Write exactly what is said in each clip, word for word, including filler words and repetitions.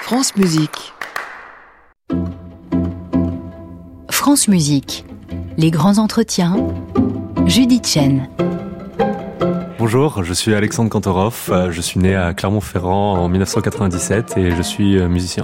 France Musique. France Musique. Les grands entretiens. Judith Chen. Bonjour, je suis Alexandre Kantorov, je suis né à Clermont-Ferrand en dix-neuf cent quatre-vingt-dix-sept et je suis musicien.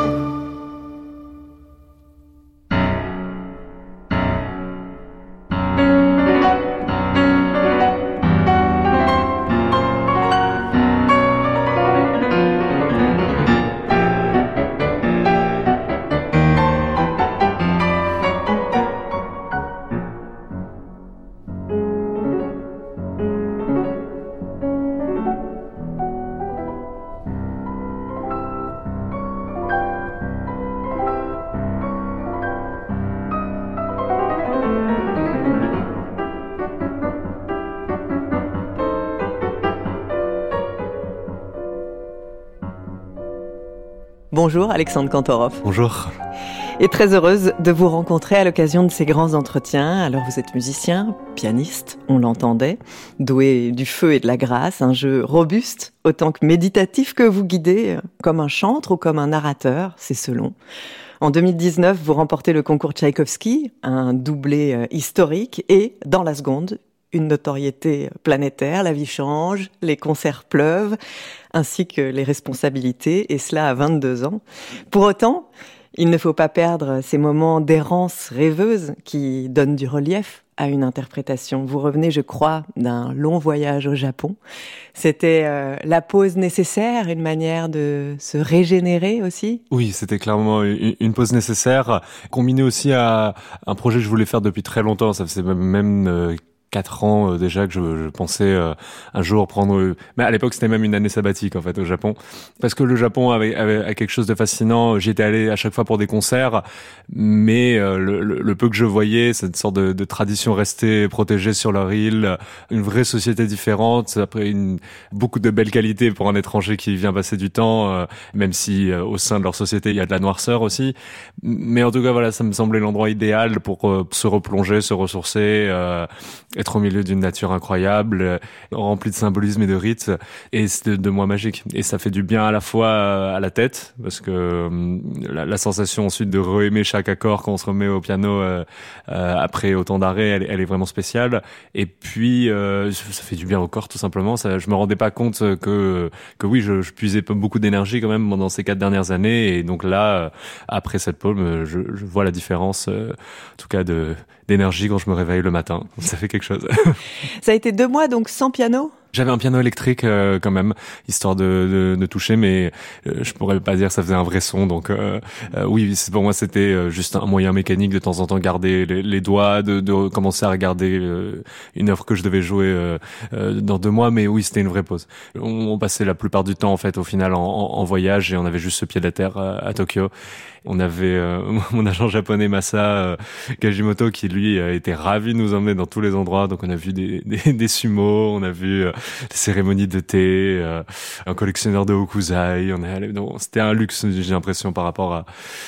Bonjour Alexandre Kantorov. Bonjour. Et très heureuse de vous rencontrer à l'occasion de ces grands entretiens. Alors vous êtes musicien, pianiste, on l'entendait, doué du feu et de la grâce, un jeu robuste autant que méditatif que vous guidez comme un chantre ou comme un narrateur, c'est selon. En deux mille dix-neuf, vous remportez le concours Tchaïkovski, un doublé historique et, dans la seconde, une notoriété planétaire, la vie change, les concerts pleuvent, ainsi que les responsabilités, et cela à vingt-deux ans. Pour autant, il ne faut pas perdre ces moments d'errance rêveuse qui donnent du relief à une interprétation. Vous revenez, je crois, d'un long voyage au Japon. C'était euh, la pause nécessaire, une manière de se régénérer aussi? Oui, c'était clairement une, une pause nécessaire, combinée aussi à un projet que je voulais faire depuis très longtemps. Ça faisait même... même euh, quatre ans euh, déjà que je, je pensais euh, un jour prendre... Euh, mais à l'époque, c'était même une année sabbatique, en fait, au Japon. Parce que le Japon avait, avait, avait quelque chose de fascinant. J'y étais allé à chaque fois pour des concerts, mais euh, le, le, le peu que je voyais, cette sorte de, de tradition restée protégée sur leur île, une vraie société différente, après une, beaucoup de belles qualités pour un étranger qui vient passer du temps, euh, même si euh, au sein de leur société, il y a de la noirceur aussi. Mais en tout cas, voilà, ça me semblait l'endroit idéal pour euh, se replonger, se ressourcer, euh, être au milieu d'une nature incroyable, euh, remplie de symbolisme et de rites, et c'est de, de moi magique. Et ça fait du bien à la fois à la tête, parce que euh, la, la sensation ensuite de re-aimer chaque accord quand on se remet au piano euh, euh, après autant d'arrêts, elle, elle est vraiment spéciale. Et puis, euh, ça fait du bien au corps, tout simplement. Ça, je me rendais pas compte que que oui, je, je puisais beaucoup d'énergie quand même pendant ces quatre dernières années. Et donc là, après cette paume, je, je vois la différence, euh, en tout cas de d'énergie quand je me réveille le matin. Ça fait quelque chose. Ça a été deux mois donc sans piano? J'avais un piano électrique euh, quand même, histoire de, de, de toucher, mais euh, je pourrais pas dire que ça faisait un vrai son. Donc euh, euh, oui, pour moi c'était euh, juste un moyen mécanique de temps en temps garder les, les doigts, de, de commencer à regarder euh, une œuvre que je devais jouer euh, euh, dans deux mois. Mais oui, c'était une vraie pause. On, on passait la plupart du temps en fait au final en, en, en voyage et on avait juste ce pied à terre à, à Tokyo. On avait euh, mon agent japonais Masa euh, Kajimoto qui lui euh, était ravi de nous emmener dans tous les endroits. Donc on a vu des, des, des sumos, on a vu euh, des cérémonies de thé, euh, un collectionneur de hokusai. On est allé, donc c'était un luxe, j'ai l'impression, par rapport à,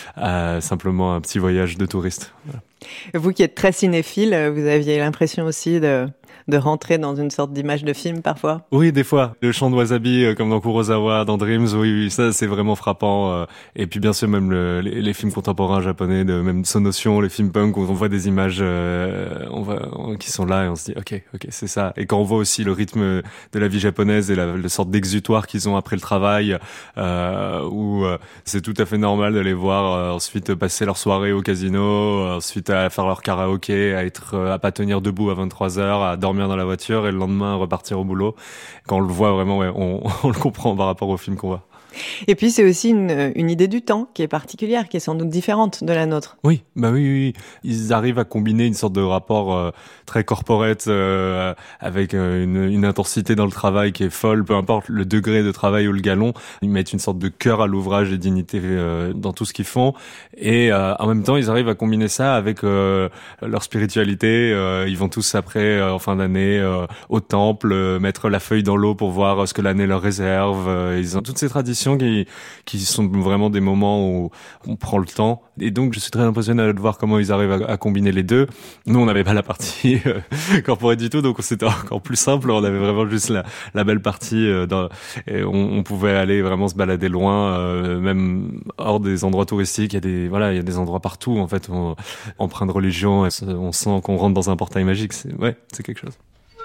à simplement un petit voyage de touriste. Voilà. Vous qui êtes très cinéphile, vous aviez l'impression aussi de de rentrer dans une sorte d'image de film parfois? Oui, des fois. Le chant de Wasabi, euh, comme dans Kurosawa, dans Dreams, oui, oui, ça c'est vraiment frappant. Euh, et puis bien sûr même le, les, les films contemporains japonais, de même Sonotion, les films punk, où on voit des images euh, on voit, on, qui sont là et on se dit ok, ok, c'est ça. Et quand on voit aussi le rythme de la vie japonaise et la, la sorte d'exutoire qu'ils ont après le travail, euh, où euh, c'est tout à fait normal de les voir euh, ensuite passer leur soirée au casino, euh, ensuite à faire leur karaoké, à être euh, à pas tenir debout à vingt-trois heures, à dormir dans la voiture et le lendemain repartir au boulot. Quand on le voit vraiment, ouais, on, on le comprend par rapport au film qu'on voit. Et puis c'est aussi une, une idée du temps qui est particulière, qui est sans doute différente de la nôtre. Oui, bah oui, oui, oui. Ils arrivent à combiner une sorte de rapport euh, très corporate euh, avec euh, une, une intensité dans le travail qui est folle, peu importe le degré de travail ou le galon. Ils mettent une sorte de cœur à l'ouvrage et dignité euh, dans tout ce qu'ils font. Et euh, en même temps, ils arrivent à combiner ça avec euh, leur spiritualité. Euh, ils vont tous après, euh, en fin d'année, euh, au temple, euh, mettre la feuille dans l'eau pour voir ce que l'année leur réserve. Euh, ils ont toutes ces traditions répétitions qui, qui sont vraiment des moments où on prend le temps. Et donc, je suis très impressionné de voir comment ils arrivent à, à combiner les deux. Nous, on n'avait pas la partie euh, corporate du tout, donc c'était encore plus simple. On avait vraiment juste la, la belle partie. Euh, dans, et on, on pouvait aller vraiment se balader loin, euh, même hors des endroits touristiques. Il y a des, voilà, il y a des endroits partout. En fait, on, empreint de religion, on sent qu'on rentre dans un portail magique. C'est, ouais, c'est quelque chose.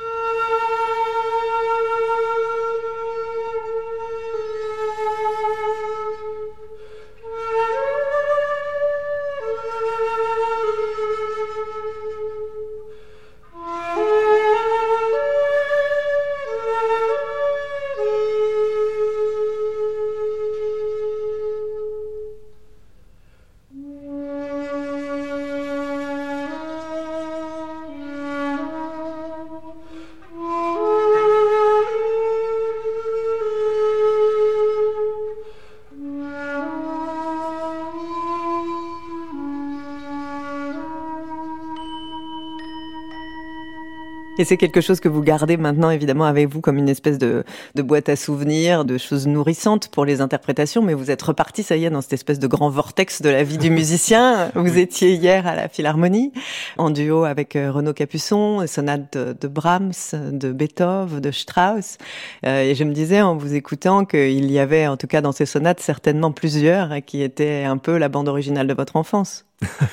Et c'est quelque chose que vous gardez maintenant évidemment avec vous comme une espèce de, de boîte à souvenirs, de choses nourrissantes pour les interprétations, mais vous êtes reparti, ça y est, dans cette espèce de grand vortex de la vie du musicien. Vous étiez hier à la Philharmonie, en duo avec Renaud Capuçon, sonate de, de Brahms, de Beethoven, de Strauss. Euh, et je me disais en vous écoutant qu'il y avait en tout cas dans ces sonates certainement plusieurs qui étaient un peu la bande originale de votre enfance.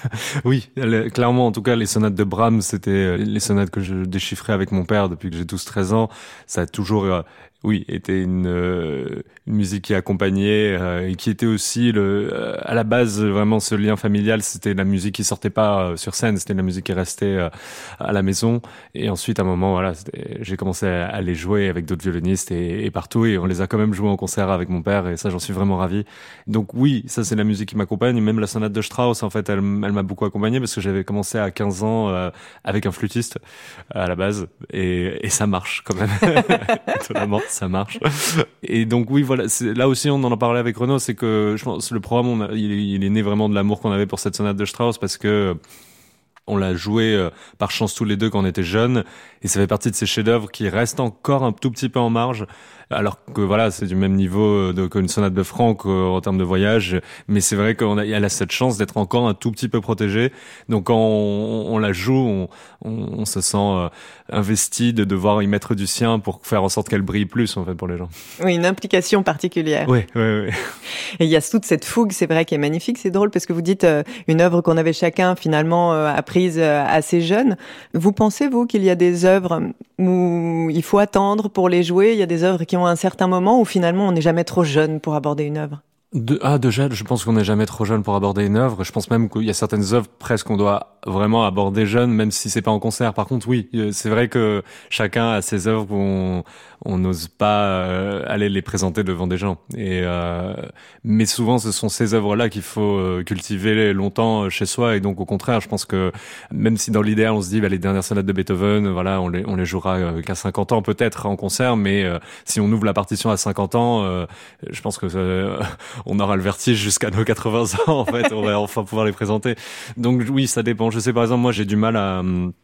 Oui, clairement, en tout cas, les sonates de Brahms, c'était les sonates que je déchiffrais avec mon père depuis que j'ai douze treize ans. Ça a toujours, euh, oui, été une, euh, une musique qui accompagnait euh, et qui était aussi, le, euh, à la base, vraiment ce lien familial. C'était la musique qui sortait pas euh, sur scène, c'était la musique qui restait euh, à la maison. Et ensuite, à un moment, voilà, j'ai commencé à, à les jouer avec d'autres violonistes et, et partout. Et on les a quand même joués en concert avec mon père. Et ça, j'en suis vraiment ravi. Donc oui, ça, c'est la musique qui m'accompagne. Même la sonate de Strauss, en fait, elle, elle m'a beaucoup accompagné parce que j'avais commencé à quinze ans euh, avec un flûtiste à la base. Et, et ça marche quand même. Étonnamment, ça marche. Et donc oui, voilà, c'est, là aussi on en a parlé avec Renaud, c'est que je pense le programme, on a, il, est, il est né vraiment de l'amour qu'on avait pour cette sonate de Strauss parce que on l'a joué euh, par chance tous les deux quand on était jeunes et ça fait partie de ces chefs-d'œuvre qui restent encore un tout petit peu en marge. Alors que voilà, c'est du même niveau de, qu'une sonate de Franck euh, en termes de voyage, mais c'est vrai qu'on a, elle a cette chance d'être encore un tout petit peu protégée. Donc quand on, on la joue, on, on, on se sent euh, investi de devoir y mettre du sien pour faire en sorte qu'elle brille plus en fait pour les gens. Oui, une implication particulière. Oui, oui, oui. Et il y a toute cette fougue, c'est vrai, qui est magnifique. C'est drôle parce que vous dites euh, une œuvre qu'on avait chacun finalement euh, apprise euh, assez jeune. Vous pensez vous qu'il y a des œuvres où il faut attendre pour les jouer? Il y a des œuvres qui ont un certain moment où finalement on n'est jamais trop jeune pour aborder une œuvre? De, ah, déjà, je pense qu'on n'est jamais trop jeune pour aborder une œuvre. Je pense même qu'il y a certaines œuvres presque qu'on doit vraiment aborder jeune, même si c'est pas en concert. Par contre, oui, c'est vrai que chacun a ses œuvres où on, on n'ose pas euh, aller les présenter devant des gens. Et euh, mais souvent, ce sont ces œuvres-là qu'il faut euh, cultiver longtemps chez soi. Et donc, au contraire, je pense que même si dans l'idéal, on se dit, bah, les dernières sonates de Beethoven, voilà, on les, on les jouera euh, qu'à cinquante ans peut-être en concert, mais euh, si on ouvre la partition à cinquante ans, euh, je pense que euh, on aura le vertige jusqu'à nos quatre-vingts ans, en fait, on va enfin pouvoir les présenter. Donc oui, ça dépend. Je sais, par exemple, moi, j'ai du mal à,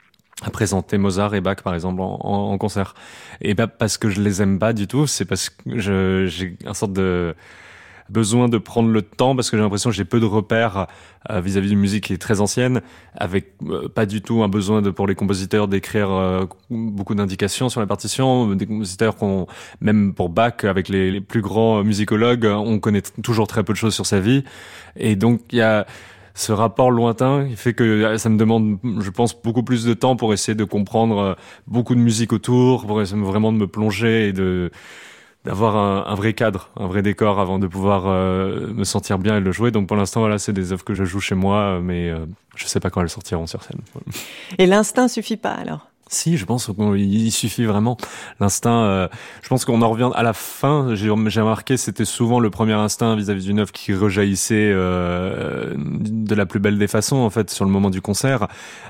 à présenter Mozart et Bach, par exemple, en, en, en concert. Et pas parce que je les aime pas du tout, c'est parce que je, j'ai un sorte de besoin de prendre le temps, parce que j'ai l'impression que j'ai peu de repères euh, vis-à-vis d'une musique qui est très ancienne, avec euh, pas du tout un besoin de, pour les compositeurs d'écrire euh, beaucoup d'indications sur la partition. Des compositeurs qu'on, même pour Bach, avec les, les plus grands musicologues, on connaît t- toujours très peu de choses sur sa vie. Et donc il y a ce rapport lointain qui fait que ça me demande, je pense, beaucoup plus de temps pour essayer de comprendre beaucoup de musique autour, pour essayer vraiment de me plonger et de d'avoir un, un vrai cadre, un vrai décor avant de pouvoir euh, me sentir bien et le jouer. Donc pour l'instant, voilà, c'est des œuvres que je joue chez moi, mais euh, je sais pas quand elles sortiront sur scène. Et l'instinct suffit pas alors? Si, je pense qu'il suffit vraiment. L'instinct, euh, je pense qu'on en revient à la fin. J'ai, j'ai remarqué, c'était souvent le premier instinct vis-à-vis d'une œuvre qui rejaillissait euh, de la plus belle des façons, en fait, sur le moment du concert.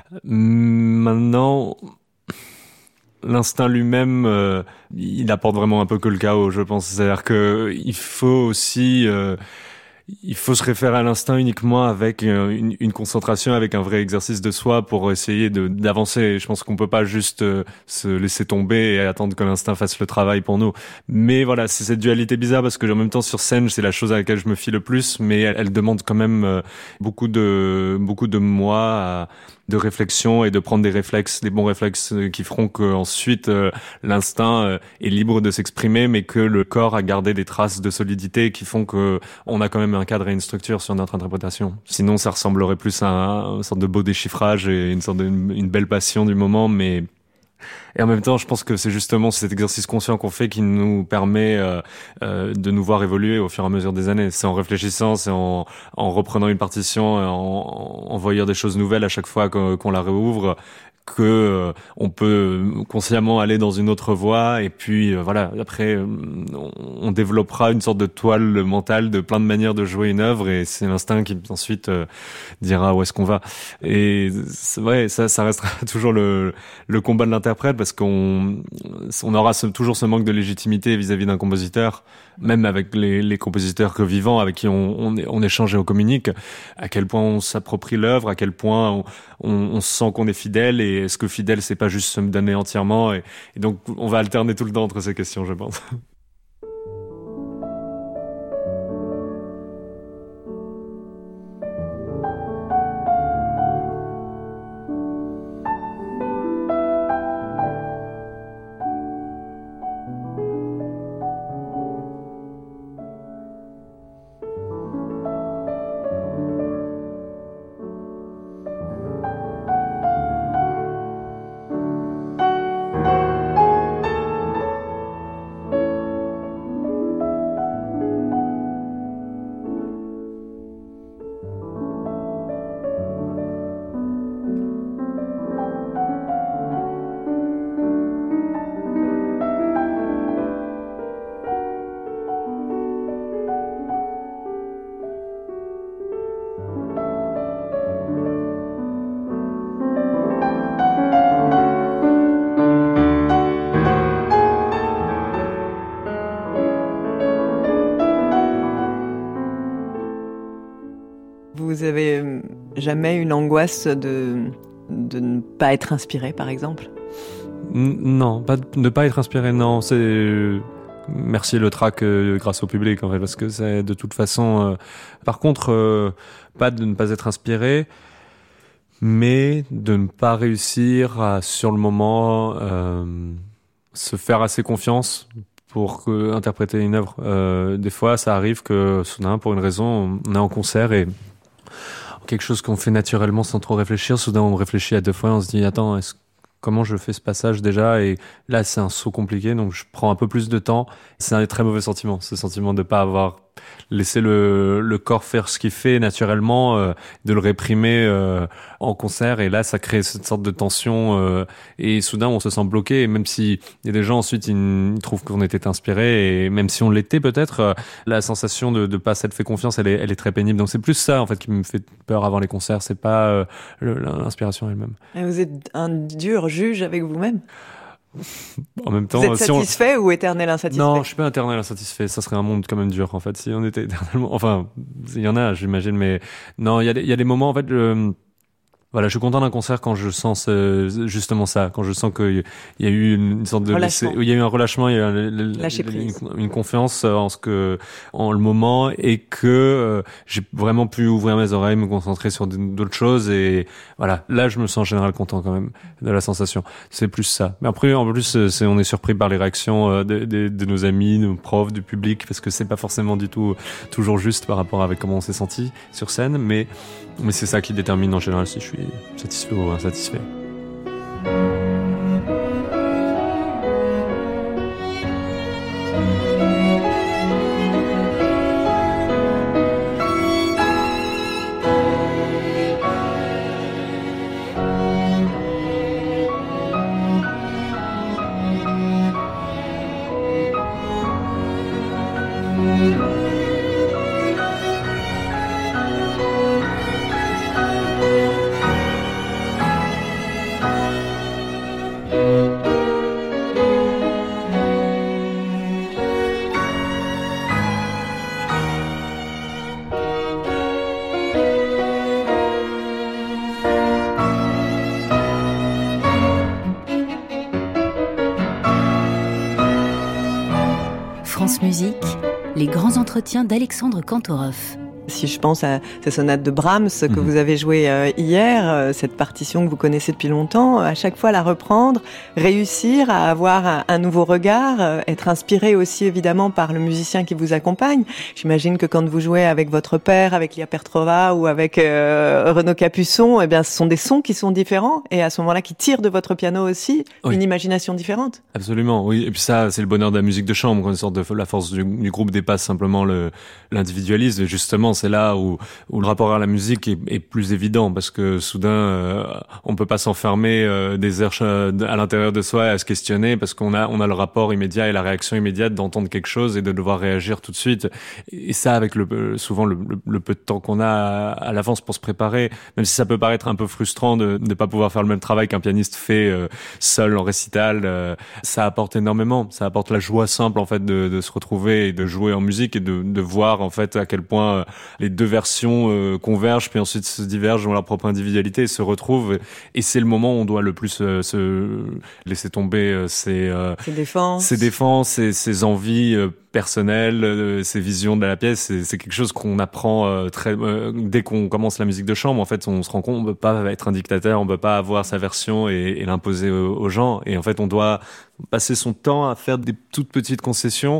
Maintenant, l'instinct lui-même, euh, il apporte vraiment un peu que le chaos, je pense. C'est-à-dire que il faut aussi, euh, il faut se référer à l'instinct uniquement avec une, une concentration, avec un vrai exercice de soi pour essayer de, d'avancer. Je pense qu'on peut pas juste euh, se laisser tomber et attendre que l'instinct fasse le travail pour nous. Mais voilà, c'est cette dualité bizarre parce que en même temps sur scène, c'est la chose à laquelle je me fie le plus, mais elle, elle demande quand même euh, beaucoup de beaucoup de moi, à, de réflexion et de prendre des réflexes, des bons réflexes qui feront que ensuite euh, l'instinct euh, est libre de s'exprimer, mais que le corps a gardé des traces de solidité qui font que on a quand même un cadre et une structure sur notre interprétation. Sinon, ça ressemblerait plus à un, une sorte de beau déchiffrage et une sorte de une, une belle passion du moment, mais et en même temps, je pense que c'est justement cet exercice conscient qu'on fait qui nous permet euh, euh, de nous voir évoluer au fur et à mesure des années. C'est en réfléchissant, c'est en, en reprenant une partition, en, en voyant des choses nouvelles à chaque fois qu'on, qu'on la réouvre, que euh, on peut consciemment aller dans une autre voie, et puis euh, voilà, après euh, on, on développera une sorte de toile mentale de plein de manières de jouer une œuvre, et c'est l'instinct qui ensuite euh, dira où est-ce qu'on va. Et c'est vrai, ça ça restera toujours le le combat de l'interprète, parce qu'on on aura ce, toujours ce manque de légitimité vis-à-vis d'un compositeur, même avec les les compositeurs que vivants avec qui on on, on échange et on communique, à quel point on s'approprie l'œuvre, à quel point on on, on sent qu'on est fidèle, et est-ce que fidèle, c'est pas juste se me donner entièrement, et, et donc on va alterner tout le temps entre ces questions, je pense. Vous avez jamais une angoisse de, de ne pas être inspiré, par exemple ? Non, pas de ne pas être inspiré, non. C'est merci le track euh, grâce au public, en fait, parce que c'est de toute façon. Euh... Par contre, euh, pas de ne pas être inspiré, mais de ne pas réussir à, sur le moment, euh, se faire assez confiance pour que, interpréter une œuvre. Euh, des fois, ça arrive que soudain, pour une raison, on est en concert et quelque chose qu'on fait naturellement sans trop réfléchir, soudain on réfléchit à deux fois, on se dit attends, est-ce, comment je fais ce passage déjà, et là c'est un saut compliqué, donc je prends un peu plus de temps. C'est un très mauvais sentiment, ce sentiment de pas avoir laissé le, le corps faire ce qu'il fait naturellement, euh, de le réprimer euh, en concert, et là ça crée cette sorte de tension, euh, et soudain on se sent bloqué, et même si il y a des gens ensuite ils, ils trouvent qu'on était inspiré, et même si on l'était peut-être, euh, la sensation de de pas s'être fait confiance, elle est elle est très pénible. Donc c'est plus ça en fait qui me fait peur avant les concerts, c'est pas euh, le, l'inspiration elle-même. Et vous êtes un dur juge avec vous-même ? En même temps, vous êtes si satisfait on... ou éternel insatisfait ? Non, je suis pas éternel insatisfait. Ça serait un monde quand même dur, en fait, si on était éternellement. Enfin, il y en a, j'imagine, mais non, il y a des, il y a des moments, en fait, je... Voilà, je suis content d'un concert quand je sens ce, justement ça, quand je sens qu'il y a eu une sorte de relâchement. Il y a eu un relâchement, il y a eu un, Lâcher une, prise. une confiance en ce que, en le moment, et que euh, j'ai vraiment pu ouvrir mes oreilles, me concentrer sur d'autres choses, et voilà, là je me sens en général content quand même de la sensation. C'est plus ça. Mais après, en plus, c'est, on est surpris par les réactions de, de, de nos amis, nos profs, du public, parce que c'est pas forcément du tout toujours juste par rapport avec comment on s'est senti sur scène, mais mais c'est ça qui détermine en général si je suis satisfait ou insatisfait. Les grands entretiens d'Alexandre Kantorov. Si je pense à ces sonates de Brahms que mmh. vous avez jouées euh, hier, euh, cette partition que vous connaissez depuis longtemps, à chaque fois la reprendre, réussir à avoir un, un nouveau regard, euh, être inspiré aussi évidemment par le musicien qui vous accompagne. J'imagine que quand vous jouez avec votre père, avec Lia Petrova ou avec euh, Renaud Capuçon, eh bien ce sont des sons qui sont différents et à ce moment-là qui tirent de votre piano aussi oui. une imagination différente. Absolument, oui. Et puis ça, c'est le bonheur de la musique de chambre, une sorte de la force du, du groupe dépasse simplement le, l'individualisme. Et justement, c'est là où, où le rapport à la musique est, est plus évident parce que soudain, euh, on peut pas s'enfermer euh, des heures à l'intérieur de soi et à se questionner parce qu'on a, on a le rapport immédiat et la réaction immédiate d'entendre quelque chose et de devoir réagir tout de suite. Et ça, avec le, souvent le, le, le peu de temps qu'on a à, à l'avance pour se préparer, même si ça peut paraître un peu frustrant de ne pas pouvoir faire le même travail qu'un pianiste fait euh, seul en récital, euh, ça apporte énormément. Ça apporte la joie simple en fait de, de se retrouver et de jouer en musique et de, de voir en fait à quel point euh, les deux versions euh, convergent puis ensuite se divergent dans leur propre individualité et se retrouvent. Et c'est le moment où on doit le plus euh, se laisser tomber euh, ses, euh, ses défenses, ses défenses, ses, ses envies euh, personnelles, euh, ses visions de la pièce. C'est, c'est quelque chose qu'on apprend euh, très euh, dès qu'on commence la musique de chambre. En fait, on se rend compte on peut pas être un dictateur, on peut pas avoir sa version et, et l'imposer aux, aux gens. Et en fait, on doit passer son temps à faire des toutes petites concessions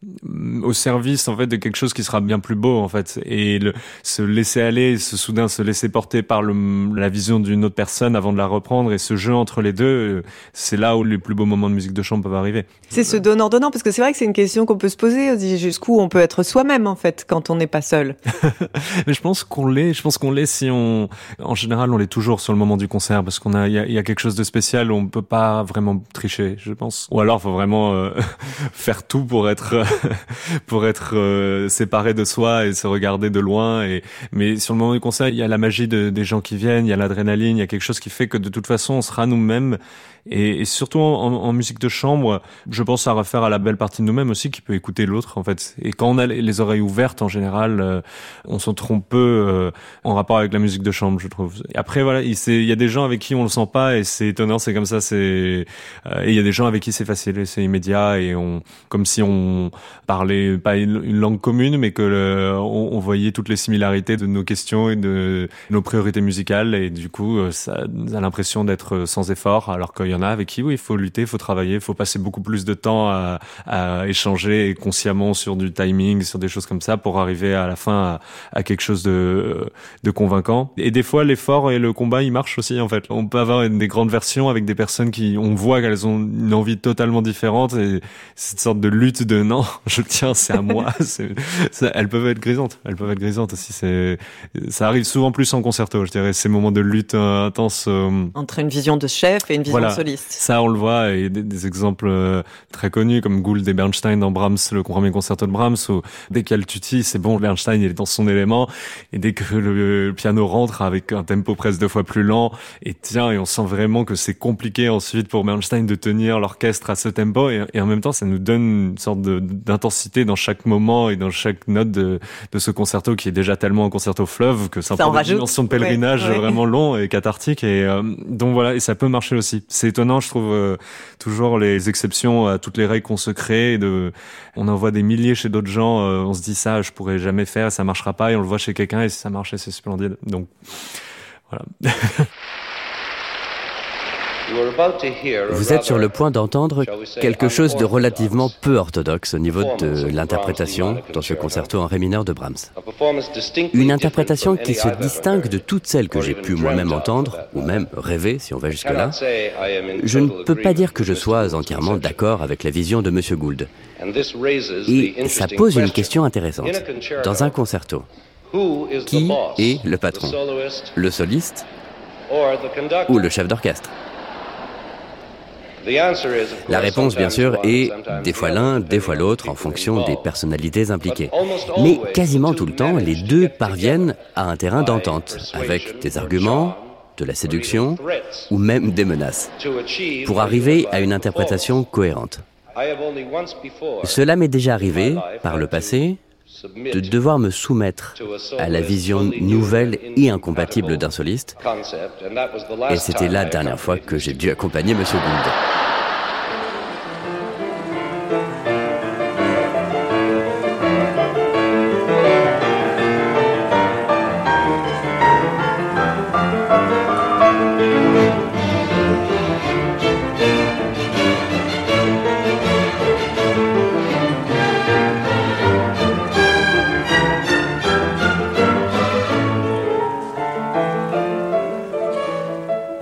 au service en fait de quelque chose qui sera bien plus beau en fait et le, se laisser aller, se soudain se laisser porter par le, la vision d'une autre personne avant de la reprendre et ce jeu entre les deux, c'est là où les plus beaux moments de musique de chambre peuvent arriver. C'est ce donnant-donnant parce que c'est vrai que c'est une question qu'on peut se poser, on dit jusqu'où on peut être soi-même en fait quand on n'est pas seul. Mais je pense qu'on l'est, je pense qu'on l'est si on, en général on l'est toujours sur le moment du concert parce qu'on a, il y a, y a quelque chose de spécial où on peut pas vraiment tricher, je pense. Ou alors faut vraiment euh, faire tout pour être pour être euh, séparé de soi et se regarder de loin. Et mais sur le moment du concert, il y a la magie de, des gens qui viennent, il y a l'adrénaline, il y a quelque chose qui fait que de toute façon, on sera nous-mêmes. Et, et surtout en, en musique de chambre, je pense à refaire à la belle partie de nous-mêmes aussi qui peut écouter l'autre en fait. Et quand on a les oreilles ouvertes en général, euh, on s'en trompe peu euh, en rapport avec la musique de chambre, je trouve. Et après voilà, il, c'est, il y a des gens avec qui on le sent pas et c'est étonnant, c'est comme ça. C'est euh, et il y a des gens avec qui c'est facile, et c'est immédiat et on comme si on parlait pas une, une langue commune, mais que le, on, on voyait toutes les similarités de nos questions et de nos priorités musicales et du coup ça a l'impression d'être sans effort alors qu'il il y en a avec qui, oui, il faut lutter, il faut travailler, il faut passer beaucoup plus de temps à, à échanger consciemment sur du timing, sur des choses comme ça pour arriver à la fin à, à quelque chose de, de convaincant. Et des fois, l'effort et le combat, ils marchent aussi, en fait. On peut avoir des grandes versions avec des personnes qui, on voit qu'elles ont une envie totalement différente et cette sorte de lutte de non, je tiens, c'est à moi. c'est, ça, elles peuvent être grisantes. Elles peuvent être grisantes aussi. C'est, ça arrive souvent plus en concerto, je dirais, ces moments de lutte euh, intense. Euh... Entre une vision de chef et une vision voilà. soliste. Ça, on le voit, et des, des exemples euh, très connus comme Gould et Bernstein dans Brahms, le premier concerto de Brahms, où dès qu'il y a le tutti, c'est bon, Bernstein il est dans son élément, et dès que le, le piano rentre avec un tempo presque deux fois plus lent, et tiens, et on sent vraiment que c'est compliqué ensuite pour Bernstein de tenir l'orchestre à ce tempo, et, et en même temps, ça nous donne une sorte de, d'intensité dans chaque moment et dans chaque note de, de ce concerto qui est déjà tellement un concerto fleuve que ça, ça prend une dimension de pèlerinage ouais, ouais. vraiment long et cathartique, et euh, donc voilà, et ça peut marcher aussi. C'est étonnant, je trouve, euh, toujours les exceptions à toutes les règles qu'on se crée. De, on en voit des milliers chez d'autres gens, euh, on se dit ça, je pourrais jamais faire, ça marchera pas, et on le voit chez quelqu'un et si ça marche, c'est splendide. Donc, voilà. Vous êtes sur le point d'entendre quelque chose de relativement peu orthodoxe au niveau de l'interprétation dans ce concerto en ré mineur de Brahms. Une interprétation qui se distingue de toutes celles que j'ai pu moi-même entendre, ou même rêver si on va jusque-là. Je ne peux pas dire que je sois entièrement d'accord avec la vision de M. Gould. Et ça pose une question intéressante. Dans un concerto, qui est le patron ? Le soliste ou le chef d'orchestre ? La réponse, bien sûr, est des fois l'un, des fois l'autre, en fonction des personnalités impliquées. Mais quasiment tout le temps, les deux parviennent à un terrain d'entente, avec des arguments, de la séduction, ou même des menaces, pour arriver à une interprétation cohérente. Cela m'est déjà arrivé, par le passé, de devoir me soumettre à la vision nouvelle et incompatible d'un soliste. Et c'était la dernière fois que j'ai dû accompagner M. Gould.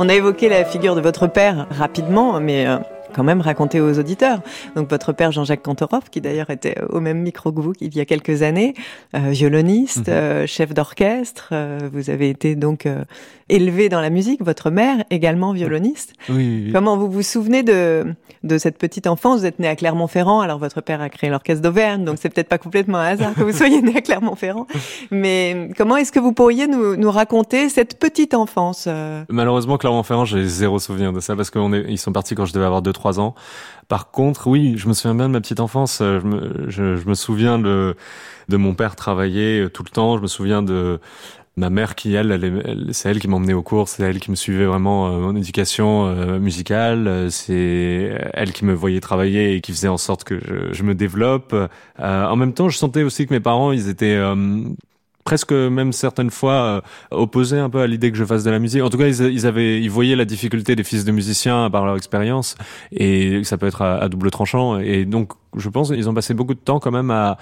On a évoqué la figure de votre père rapidement, mais euh, quand même raconter aux auditeurs. Donc votre père Jean-Jacques Kantorov, qui d'ailleurs était au même micro que vous il y a quelques années, euh, violoniste, mmh. euh, chef d'orchestre. Euh, vous avez été donc euh, élevé dans la musique. Votre mère également violoniste. Oui, oui, oui. Comment vous vous souvenez de de cette petite enfance? Vous êtes né à Clermont-Ferrand. Alors votre père a créé l'orchestre d'Auvergne, donc c'est peut-être pas complètement un hasard que vous soyez né à Clermont-Ferrand. Mais comment est-ce que vous pourriez nous nous raconter cette petite enfance? euh... Malheureusement, Clermont-Ferrand, j'ai zéro souvenir de ça parce qu'on est ils sont partis quand je devais avoir deux trois ans. Par contre, oui, je me souviens bien de ma petite enfance. Je me, je, je me souviens de, de mon père travailler tout le temps. Je me souviens de ma mère qui, elle, elle, elle c'est elle qui m'emmenait aux cours. C'est elle qui me suivait vraiment euh, en éducation euh, musicale. C'est elle qui me voyait travailler et qui faisait en sorte que je, je me développe. Euh, en même temps, je sentais aussi que mes parents, ils étaient... Euh, presque même certaines fois euh, opposés un peu à l'idée que je fasse de la musique. En tout cas, ils, ils avaient, ils voyaient la difficulté des fils de musiciens par leur expérience et ça peut être à, à double tranchant. Et donc, je pense qu'ils ont passé beaucoup de temps quand même à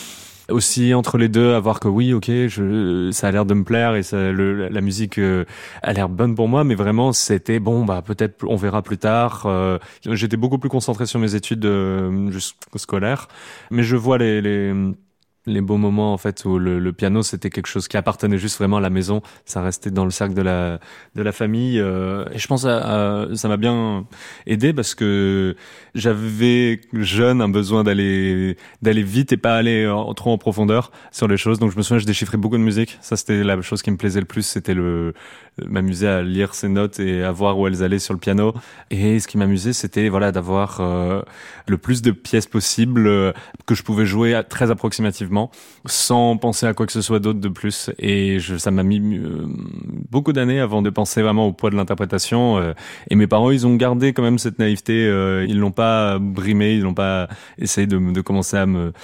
aussi entre les deux à voir que oui, ok, je, ça a l'air de me plaire et ça, le, la musique euh, a l'air bonne pour moi, mais vraiment c'était bon, bah peut-être on verra plus tard. Euh, j'étais beaucoup plus concentré sur mes études euh, jusqu'au scolaire, mais je vois les, les les beaux moments en fait où le, le piano c'était quelque chose qui appartenait juste vraiment à la maison, ça restait dans le cercle de la de la famille euh, et je pense à, à, ça m'a bien aidé parce que j'avais jeune un besoin d'aller d'aller vite et pas aller en, trop en profondeur sur les choses, donc je me souviens je déchiffrais beaucoup de musique, ça c'était la chose qui me plaisait le plus, c'était le m'amuser à lire ces notes et à voir où elles allaient sur le piano, et ce qui m'amusait c'était voilà d'avoir euh, le plus de pièces possibles euh, que je pouvais jouer à, très approximativement sans penser à quoi que ce soit d'autre de plus, et je, ça m'a mis euh, beaucoup d'années avant de penser vraiment au poids de l'interprétation, euh, et mes parents ils ont gardé quand même cette naïveté, euh, ils l'ont pas brimé, ils l'ont pas essayé de, de commencer à me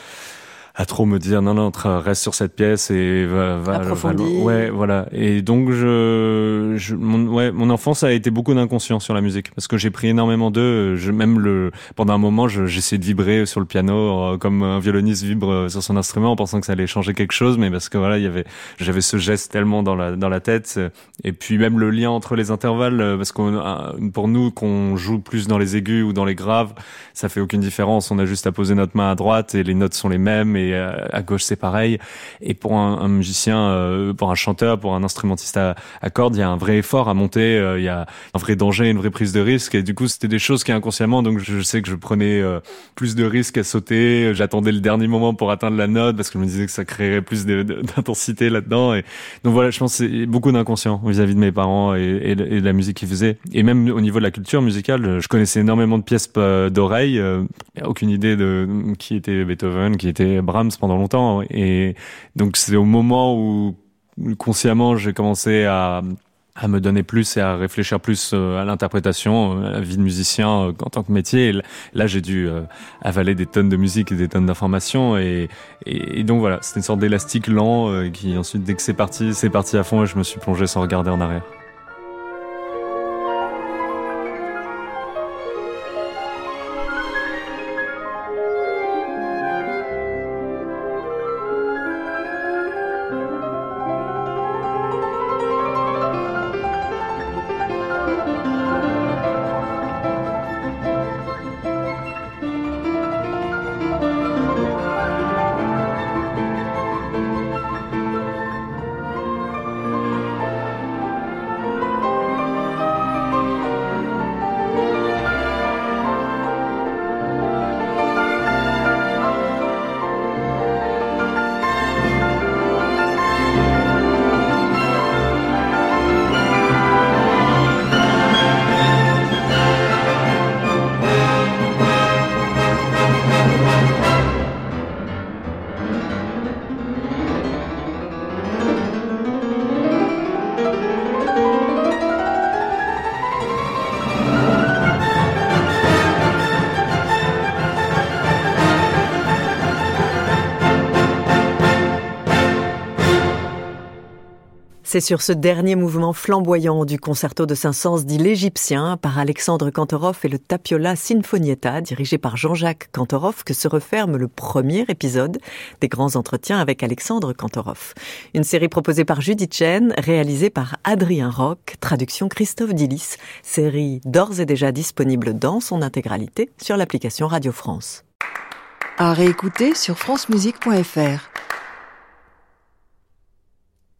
à trop me dire non non reste sur cette pièce et va va, va ouais voilà, et donc je, je mon ouais mon enfance a été beaucoup d'inconscient sur la musique parce que j'ai pris énormément d'eux, je même le pendant un moment je, j'essayais de vibrer sur le piano euh, comme un violoniste vibre sur son instrument en pensant que ça allait changer quelque chose, mais parce que voilà il y avait j'avais ce geste tellement dans la dans la tête, et puis même le lien entre les intervalles, parce qu'on pour nous qu'on joue plus dans les aigus ou dans les graves, ça fait aucune différence, on a juste à poser notre main à droite et les notes sont les mêmes, et à gauche c'est pareil, et pour un, un musicien, euh, pour un chanteur, pour un instrumentiste à, à cordes, il y a un vrai effort à monter, euh, il y a un vrai danger, une vraie prise de risque, et du coup c'était des choses qui inconsciemment, donc je, je sais que je prenais euh, plus de risques à sauter, j'attendais le dernier moment pour atteindre la note parce que je me disais que ça créerait plus de, de, d'intensité là-dedans, et donc voilà, je pense que c'est beaucoup d'inconscient vis-à-vis de mes parents et, et, et de la musique qu'ils faisaient, et même au niveau de la culture musicale, je connaissais énormément de pièces d'oreille, euh, aucune idée de qui était Beethoven, qui était Brahms pendant longtemps, et donc c'est au moment où consciemment j'ai commencé à à me donner plus et à réfléchir plus à l'interprétation, à la vie de musicien en tant que métier. Et là, j'ai dû avaler des tonnes de musique et des tonnes d'informations, et, et, et donc voilà, c'était une sorte d'élastique lent qui ensuite, dès que c'est parti, c'est parti à fond, et je me suis plongé sans regarder en arrière. C'est sur ce dernier mouvement flamboyant du concerto de Saint-Saëns dit l'Égyptien par Alexandre Kantorov et le Tapiola Sinfonietta dirigé par Jean-Jacques Kantorov que se referme le premier épisode des grands entretiens avec Alexandre Kantorov. Une série proposée par Judith Chen, réalisée par Adrien Roch, traduction Christophe Dillis, série d'ores et déjà disponible dans son intégralité sur l'application Radio France. À réécouter sur francemusique point f r.